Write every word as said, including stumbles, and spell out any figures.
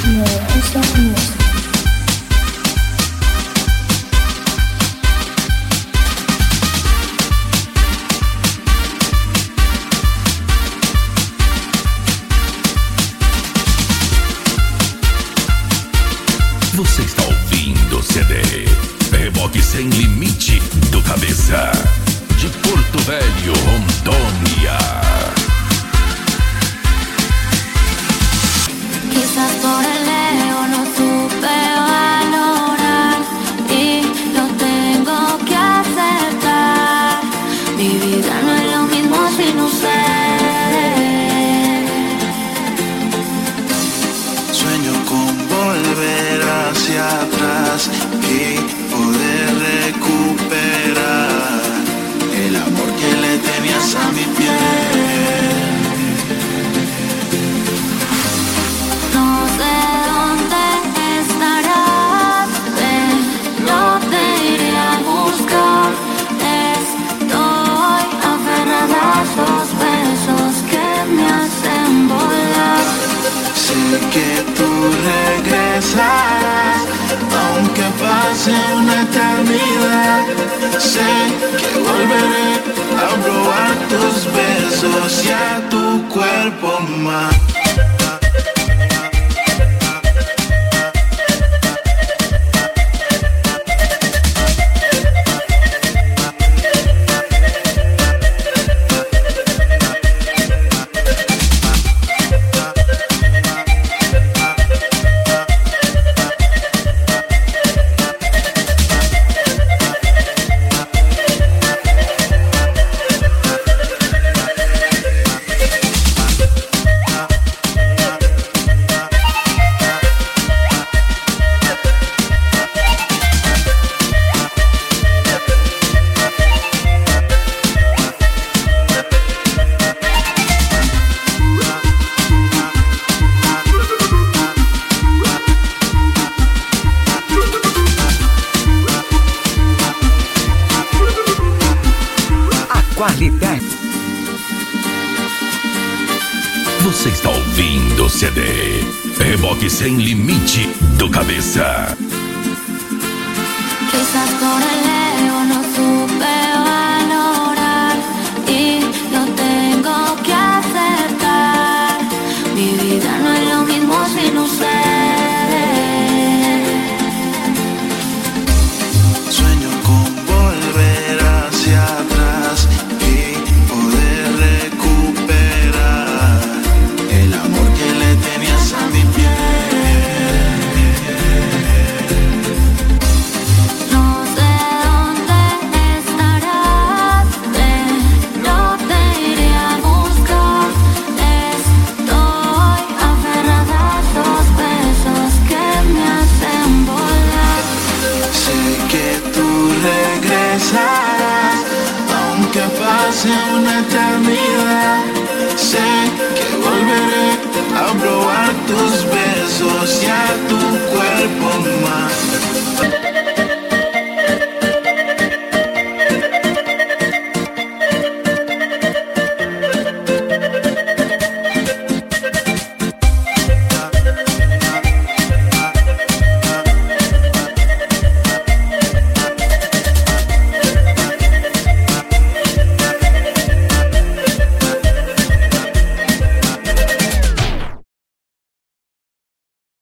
No, esa no es. Você está ouvindo o C D Reboque Sem Limite do Cabeça, de Porto Velho, Rondônia. Quizás por el ego no supe valorar y lo tengo que aceptar. Mi vida no es lo mismo sin usted. Sueño con volver hacia atrás y poder recuperar el amor que le tenías a mi piel. No sé dónde estarás, pero te iré a buscar. Estoy aferrada a esos besos que me hacen volar. Sé que tú regresarás, aunque pase una eternidad. Sé que volveré a probar tus besos y a tu cuerpo más. Qualidade. Você está ouvindo o C D Reboque Sem Limite do Cabeça. Quizás por el ego no supe valorar y lo tengo que aceptar. Mi vida no es lo mismo sin usted. Sueño con volver hacia atrás y poder recuperar el amor que le tenías a mi piel. No sé dónde estarás, pero te iré a buscar. Estoy aferrada a esos besos que me hacen volar. Sé que tú regresarás, aunque pase una eternidad. Sé que volveré a probar tus besos y a